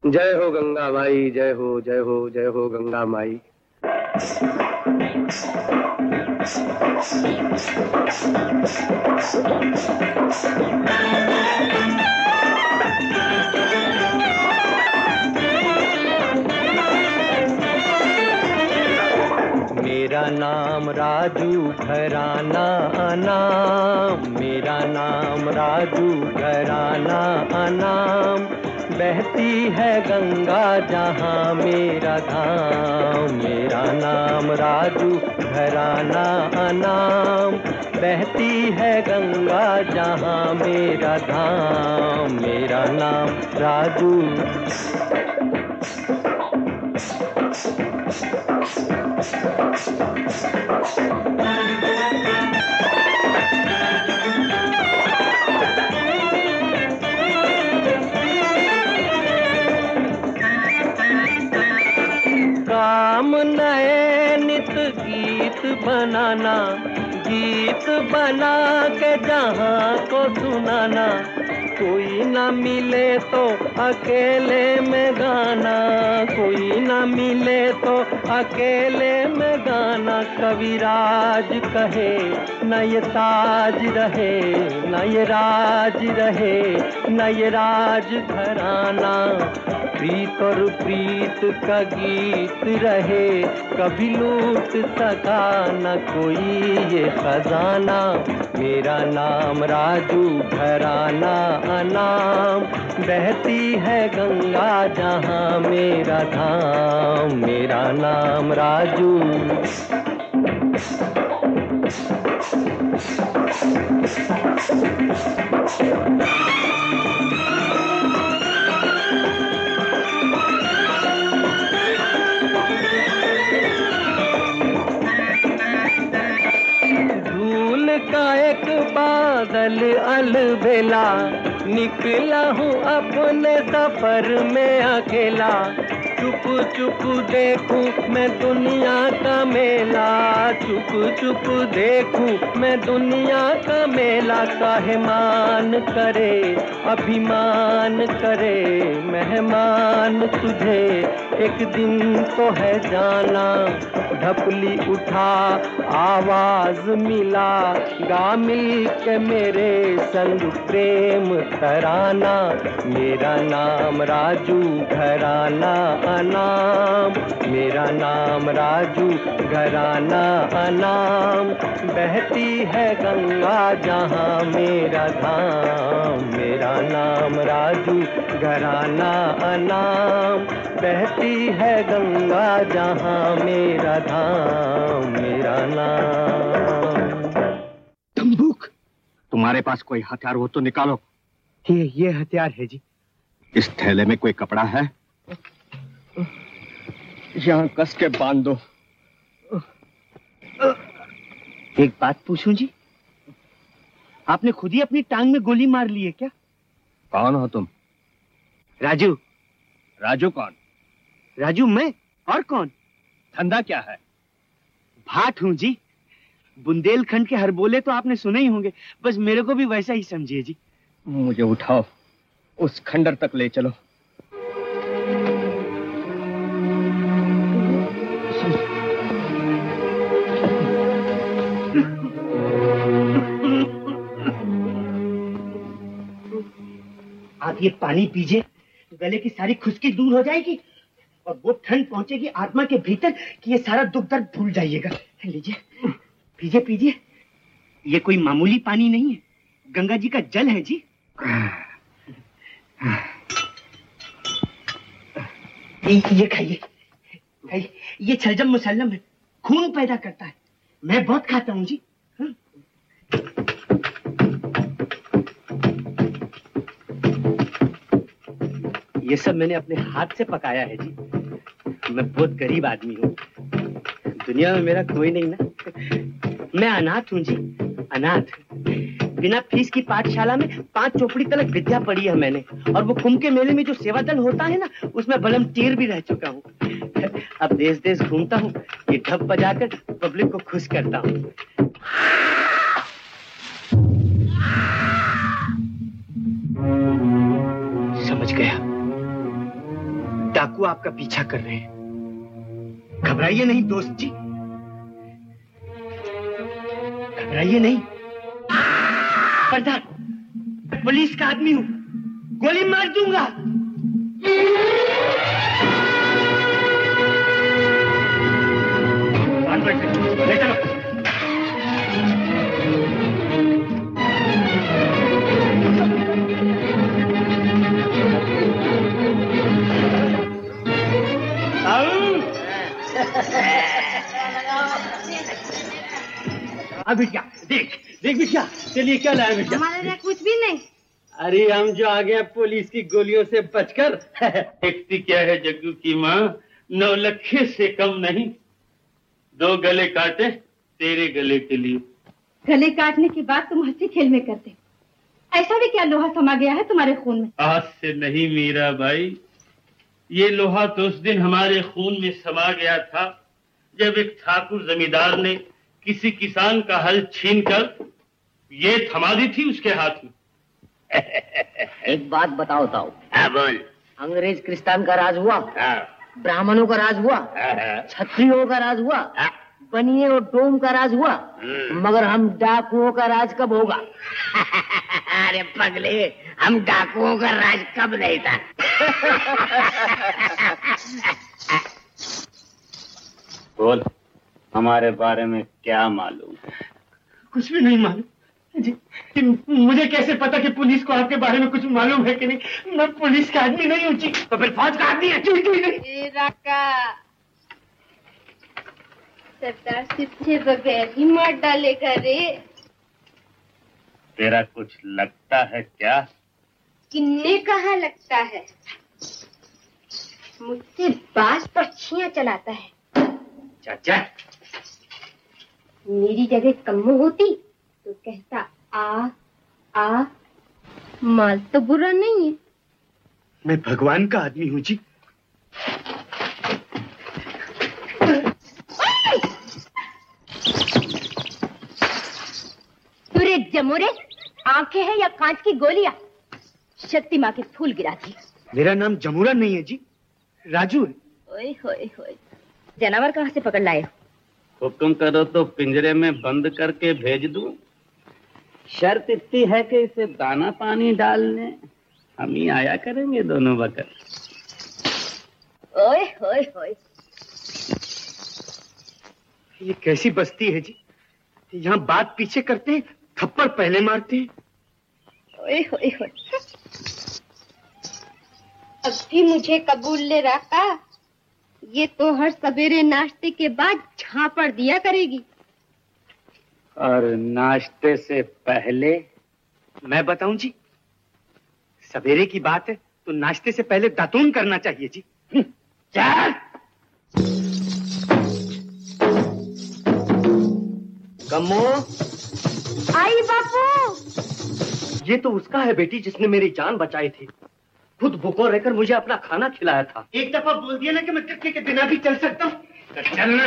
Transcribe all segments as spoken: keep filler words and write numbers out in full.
जय हो गंगा माई, जय हो, जय हो, जय हो गंगा माई। मेरा नाम राजू घराना अनाम, मेरा नाम राजू घराना अनाम। बहती है गंगा जहाँ मेरा धाम, मेरा नाम राजू घराना अनाम। बहती है गंगा जहाँ मेरा धाम, मेरा नाम राजू। काम नए नित गीत बनाना, गीत बना के जहाँ को सुनाना। कोई ना मिले तो अकेले में गाना, कोई ना मिले तो अकेले में गाना। कविराज कहे न ये ताज रहे, न ये राज रहे, न ये राज घराना। प्रीत और प्रीत का गीत रहे, कभी लूट सका न कोई ये खजाना। मेरा नाम राजू घराना अनाम। बहती है गंगा जहाँ मेरा धाम, मेरा नाम राजू। का एक बादल अलबेला, निकला हूँ अपने सफर में अकेला। चुप चुप देखूं मैं दुनिया का मेला, चुप चुप देखूं मैं दुनिया का मेला। काहे मान करे अभिमान करे मेहमान तुझे, एक दिन तो है जाना। ढपली उठा आवाज मिला, गा मिल के मेरे संग प्रेम तराना। मेरा नाम राजू घराना अनाम, मेरा नाम राजू घराना अनाम। बहती है गंगा जहाँ मेरा धाम, मेरा नाम राजू घराना अनाम। बहती है गंगा जहाँ मेरा धाम, मेरा नाम। तंबूक, तुम्हारे पास कोई हथियार हो तो निकालो। ये ये हथियार है जी। इस थैले में कोई कपड़ा है? यहाँ कस के बांध दो। एक बात पूछूं जी, आपने खुद ही अपनी टांग में गोली मार ली है क्या? कौन हो तुम? राजू। राजू कौन? राजू मैं, और कौन? धंधा क्या है? भाट हूं जी। बुंदेलखंड के हर बोले तो आपने सुने ही होंगे, बस मेरे को भी वैसा ही समझिए जी। मुझे उठाओ, उस खंडर तक ले चलो। आप ये पानी पीजिए, गले की सारी खुश्की दूर हो जाएगी और वो ठंड पहुंचेगी आत्मा के भीतर कि ये सारा दुख दर्द भूल जाइएगा। लीजिए, पीजिए पीजिए। ये कोई मामूली पानी नहीं है, गंगा जी का जल है जी। ये खाइए, खाइए। ये छलजम मुसल्लम है, खून पैदा करता है। मैं बहुत खाता हूँ जी। हाँ? ये सब मैंने अपने हाथ से पकाया है जी। मैं बहुत गरीब आदमी हूँ, दुनिया में मेरा कोई नहीं ना। मैं अनाथ हूँ जी, अनाथ। बिना फीस की पाठशाला में पांच चौपड़ी तक विद्या पढ़ी है मैंने, और वो कुंभ के मेले में जो सेवा दल होता है ना, उसमें वॉलंटियर भी रह चुका हूँ। अब देश देश घूमता हूँ, ये ढप बजाकर पब्लिक को खुश करता हूँ। समझ गया, डाकू आपका पीछा कर रहे हैं। घबराइए नहीं दोस्त जी, घबराइए नहीं। प्रधान, पुलिस का आदमी हूं, गोली मार दूंगा। ले चलो। अब बिटिया देख देख बिटिया, चलिए क्या लाया बिटिया? हमारे लिए कुछ भी नहीं। अरे हम जो आ गए पुलिस की गोलियों से बचकर। देखती क्या है जग्गू की माँ, नौलखे से कम नहीं। दो गले काटे तेरे गले के लिए। गले काटने की बात तुम हंसी खेल में करते, ऐसा भी क्या लोहा समा गया है तुम्हारे खून में? आज से नहीं मीरा भाई, ये लोहा तो उस दिन हमारे खून में समा गया था जब एक ठाकुर जमींदार ने किसी किसान का हल छीनकर ये थमा दी थी उसके हाथ में। एक बात बताओ ताऊ। हाँ बोल। अंग्रेज क्रिस्तान का राज हुआ, हाँ। ब्राह्मणों का राज हुआ, क्षत्रियों का राज हुआ, बनिए और डोम का राज हुआ, मगर हम डाकुओं का राज कब होगा? अरे पगले, हम डाकुओं का राज कब नहीं था? बोल, हमारे बारे में क्या मालूम? कुछ भी नहीं मालूम जी। मुझे कैसे पता कि पुलिस को आपके बारे में कुछ मालूम है कि नहीं? मैं पुलिस का आदमी नहीं हूँ जी। तो फिर फौज का आदमी है जी? नहीं। सरदार सीधे बगैर ही मार डालेगा रे। तेरा कुछ लगता है क्या? किन्ने कहा लगता है? मुझसे बाज पक्षियां चलाता है। चाचा, मेरी जगह कम्मो होती तो कहता आ आ। माल तो बुरा नहीं है। मैं भगवान का आदमी हूँ जी। तुरे जमोरे, आंखें हैं या कांच की गोलियां? शक्ति माँ के फूल गिराती। मेरा नाम जमूरा नहीं है जी, राजू है। ओए होए होए, जानवर कहाँ से पकड़ लाए? हुक्म करो तो पिंजरे में बंद करके भेज दूं। शर्त इतनी है कि इसे दाना पानी डालने हम ही आया करेंगे दोनों बकर। ओए होए होए, ये कैसी बस्ती है जी? यहाँ बात पीछे करते हैं, थप्पड़ पहले मारते हैं। ओए होए होए, अब भी मुझे कबूल ले रखा। ये तो हर सवेरे नाश्ते के बाद झापड़ दिया करेगी। और नाश्ते से पहले? मैं बताऊं जी, सवेरे की बात है तो नाश्ते से पहले दातून करना चाहिए जी। चल। कम्मो। आई बापू। ये तो उसका है बेटी जिसने मेरी जान बचाई थी। खुद भूखों रहकर मुझे अपना खाना खिलाया था। एक दफा बोल दिया ना कि मैं चक्के के बिना भी चल सकता हूँ। तो चलना।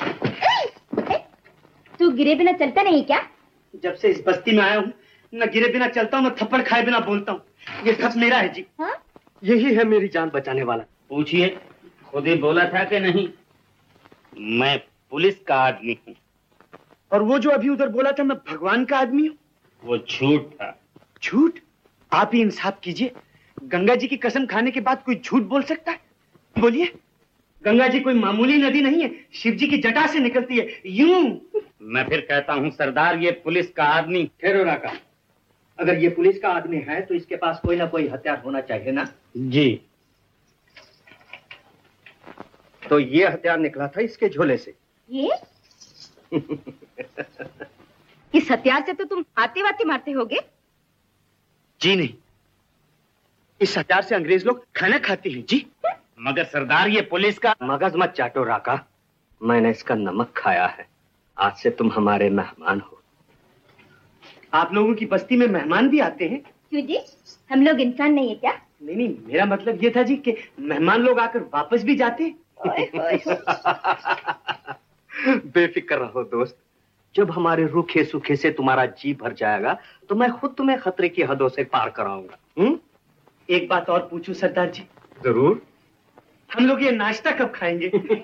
तू गिरे बिना चलता नहीं क्या? जब से इस बस्ती में आया हूँ, न गिरे बिना चलता हूँ, न थप्पड़ खाए बिना बोलता हूँ। ये सब मेरा है जी। हाँ? यही है मेरी जान बचाने वाला। पूछिए, खुद ही बोला था कि नहीं मैं पुलिस का आदमी हूँ। और वो जो अभी उधर बोला था मैं भगवान का आदमी हूँ, वो झूठ था। झूठ? आप ही इंसाफ कीजिए। गंगा जी की कसम खाने के बाद कोई झूठ बोल सकता है? बोलिए। गंगा जी कोई मामूली नदी नहीं है, शिव जी की जटा से निकलती है, यूं। मैं फिर कहता हूँ सरदार, ये पुलिस का आदमी। ठहरो राका, अगर ये पुलिस का आदमी है तो इसके पास कोई ना कोई हथियार होना चाहिए ना? जी। तो ये हथियार निकला था इसके झोले से। ये? इस हथियार से तो तुम आते वाते मारते होगे? जी नहीं, इस हथियार से अंग्रेज लोग खाना खाते हैं जी। मगर सरदार, ये पुलिस का। मगज मत चाटो राका, मैंने इसका नमक खाया है। आज से तुम हमारे मेहमान हो। आप लोगों की बस्ती में मेहमान भी आते हैं? क्यों जी, हम लोग इंसान नहीं है क्या? नहीं नहीं, मेरा मतलब ये था जी कि मेहमान लोग आकर वापस भी जाते हैं। बेफिक्र रहो दोस्त, जब हमारे रूखे सूखे से तुम्हारा जी भर जाएगा तो मैं खुद तुम्हें खतरे की हदों से पार कराऊंगा। हम्म? एक बात और पूछूं सरदार जी? जरूर। हम लोग ये नाश्ता कब खाएंगे?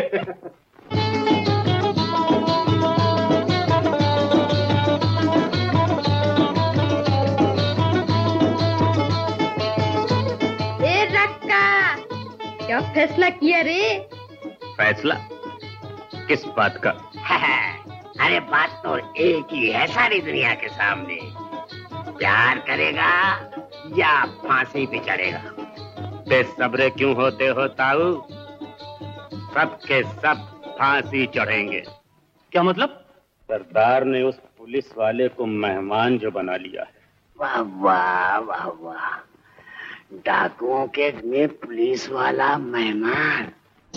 ए रक्का, क्या फैसला किया रे? फैसला किस बात का? अरे बात तो एक ही है सारी दुनिया के सामने, प्यार करेगा या फांसी पे चढ़ेगा। बेसब्रे क्यों होते हो ताऊ? सब के सब फांसी चढ़ेंगे। क्या मतलब? सरदार ने उस पुलिस वाले को मेहमान जो बना लिया है। वाह वाह वाह वाह, डाकुओं के में पुलिस वाला मेहमान।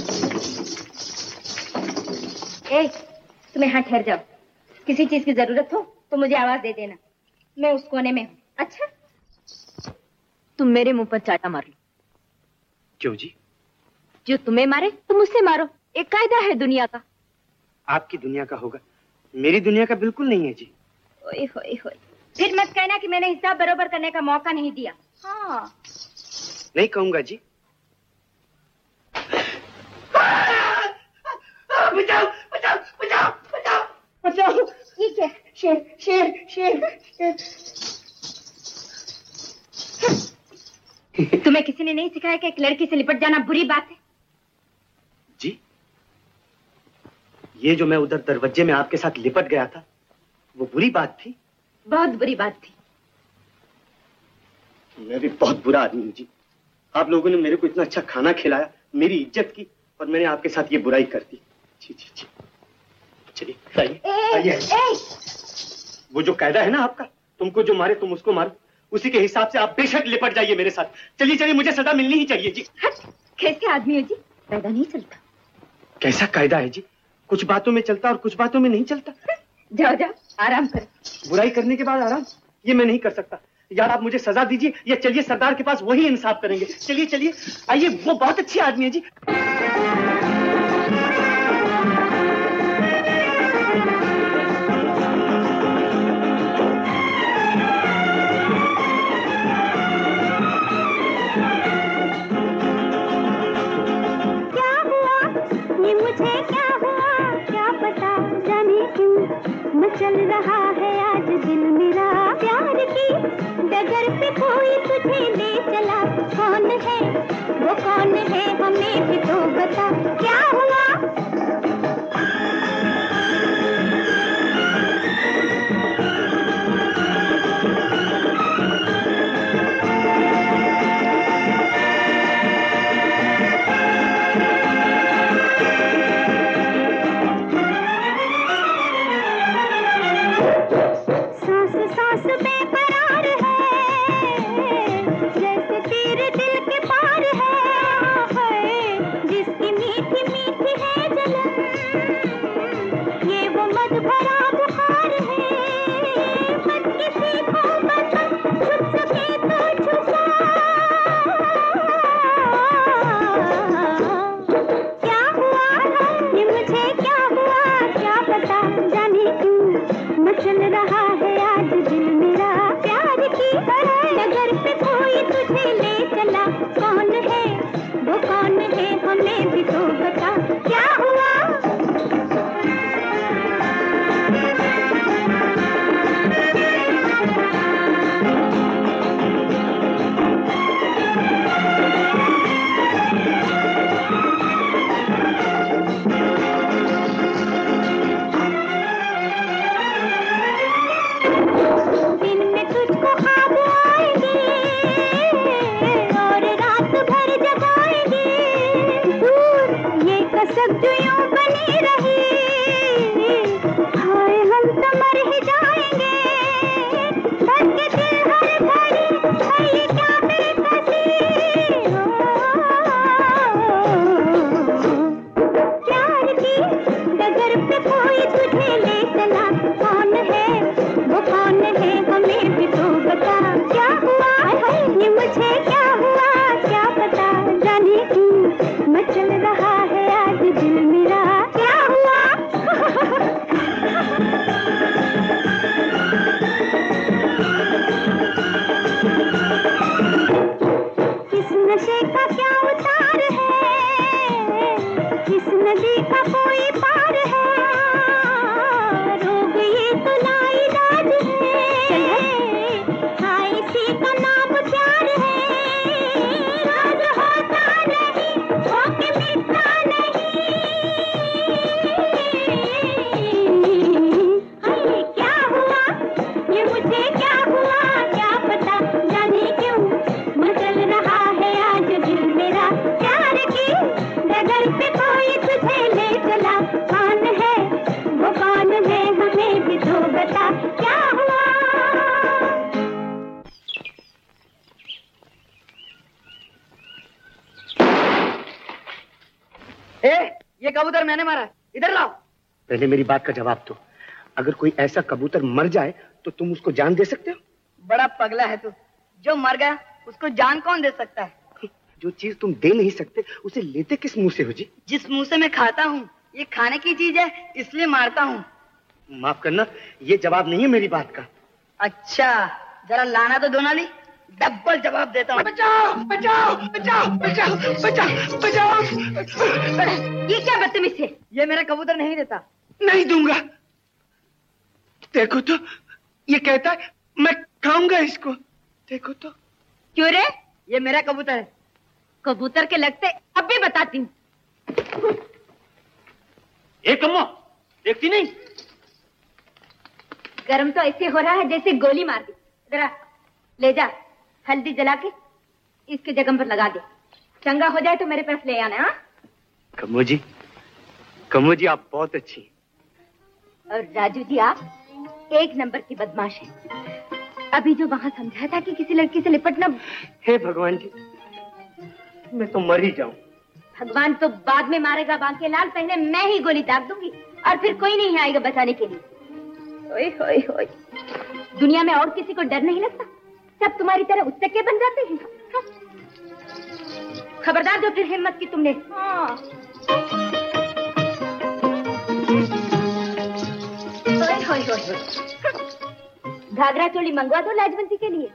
ए, तुम्हें यहाँ ठहर जाओ। किसी चीज की जरूरत हो तो मुझे आवाज दे देना, मैं उस कोने में हूँ। अच्छा, तुम मेरे मुंह पर चाटा मार लो। क्यों जी? जो तुम्हें मारे तुम उससे मारो, एक कायदा है दुनिया का। आपकी दुनिया का होगा, मेरी दुनिया का बिल्कुल नहीं है जी। ओए होए होए, फिर मत कहना कि मैंने हिसाब बरोबर करने का मौका नहीं दिया। हाँ, नहीं कहूंगा जी। बचाओ बचाओ बचाओ बचाओ बचाओ। ठीक है। शेर शेर शेर शेर। तुम्हें किसी ने नहीं सिखाया कि एक लड़की से लिपट जाना बुरी बात है? जी, ये जो मैं उधर दरवाजे में आपके साथ लिपट गया था, वो बुरी बात थी? बहुत बुरी बात थी। मैं भी बहुत बुरा आदमी हूँ जी। आप लोगों ने मेरे को इतना अच्छा खाना खिलाया, मेरी इज्जत की, और मैंने आपके साथ ये बुराई कर दी। जी जी जी, चलिए आइए। वो जो कायदा है ना आपका, तुमको जो मारे तुम उसको मारो, उसी के हिसाब से आप बेशक लिपट जाइए मेरे साथ। चलिए चलिए, मुझे सजा मिलनी ही चाहिए जी। हट, कैसे आदमी हो जी? कायदा नहीं चलता। कैसा कायदा है जी? कुछ बातों में चलता और कुछ बातों में नहीं चलता। जाओ जाओ, आराम करो। बुराई करने के बाद आराम, ये मैं नहीं कर सकता। यार आप मुझे सजा दीजिए, या चलिए सरदार के पास, वही इंसाफ करेंगे। चलिए चलिए आइए, वो बहुत अच्छी आदमी है जी। चल रहा है आज दिल मेरा प्यार की डगर पे कोई तुझे ले चला। कौन है वो, कौन है हमें भी तो बता, क्या हुआ? नशे का क्या उतार है, ए, ये कबूतर मैंने मारा है, इधर लाओ। पहले मेरी बात का जवाब दो। अगर कोई ऐसा कबूतर मर जाए तो तुम उसको जान दे सकते हो? बड़ा पगला है तू। जो मर गया उसको जान कौन दे सकता है? जो चीज तुम दे नहीं सकते उसे लेते किस मुंह से हो जी? जिस मुंह से मैं खाता हूँ। ये खाने की चीज है, इसलिए मारता हूँ। माफ करना, ये जवाब नहीं है मेरी बात का। अच्छा, जरा लाना तो दो नाली, डबल जवाब देता हूँ। बचाओ बचाओ बचाओ बचाओ बचाओ बचाओ। ये क्या बदतमीज है? ये मेरा कबूतर नहीं देता। नहीं दूंगा। देखो तो, ये कहता है मैं खाऊंगा इसको। देखो तो। क्यों रे? ये मेरा कबूतर है। कबूतर के लगते अब भी बताती हूँ। एक अम्मा देखती नहीं? गरम तो ऐसे हो रहा है जैसे गोली मार दी। जरा ले जा, हल्दी जला के इसके जगह पर लगा दे। चंगा हो जाए तो मेरे पास ले आना। हाँ? कमो जी, कमो जी आप बहुत अच्छी। और राजू जी आप एक नंबर की बदमाश है। अभी जो वहां समझा था कि किसी लड़की से लिपटना। हे भगवान जी, मैं तो मर ही जाऊं। भगवान तो बाद में मारेगा बांके लाल, पहले मैं ही गोली दाग दूंगी और फिर कोई नहीं आएगा बचाने के लिए। ओए होए होए, दुनिया में और किसी को डर नहीं लगता? सब तुम्हारी तरह उच्चके बन जाते हैं। हाँ। खबरदार जो फिर हिम्मत की तुमने। हाँ। ओए होए होए, घाघरा चोली मंगवा दो लाजवंती के लिए।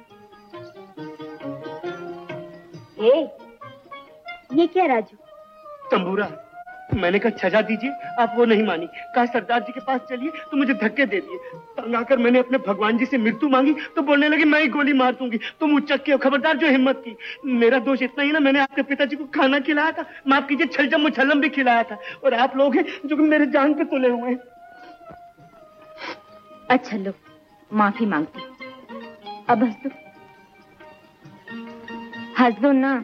ए, ये क्या राजू? तंबूरा। मैंने कहा छजा दीजिए, आप वो नहीं मानी। कहा सरदार जी के पास चलिए तो मुझे धक्के दे दिए। तंग आकर मैंने अपने भगवान जी से मृत्यु मांगी तो बोलने लगी मैं ही गोली मार दूंगी। तुम उच्चक्के हो, खबरदार जो हिम्मत की। मेरा दोष इतना ही ना, मैंने आपके पिताजी को खाना खिलाया था, माफ कीजिए छलजम मुछल्लम भी खिलाया था। और आप लोग हैं जो कि मेरे जान पे तुले हुए हैं। अच्छा लो, माफी मांगती। अब हंस दो, हंस दो ना।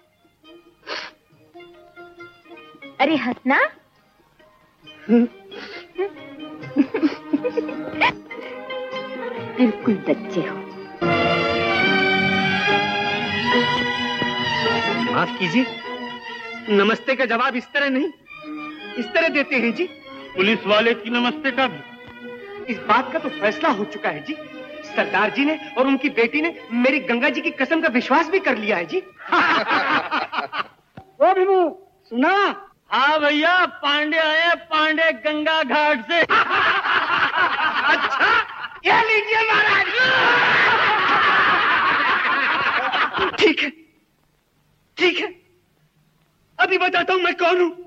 अरे हंसना। बिल्कुल बच्चे हो। माफ कीजिए, नमस्ते का जवाब इस तरह नहीं, इस तरह देते हैं जी। पुलिस वाले की नमस्ते का भी। इस बात का तो फैसला हो चुका है जी। सरदार जी ने और उनकी बेटी ने मेरी गंगा जी की कसम का विश्वास भी कर लिया है जी। ओ भीमू, सुना? हाँ भैया, पांडे आए, पांडे गंगा घाट से। अच्छा, ये लीजिए महाराज। ठीक है, ठीक है, अभी बताता हूं मैं कौन हूं।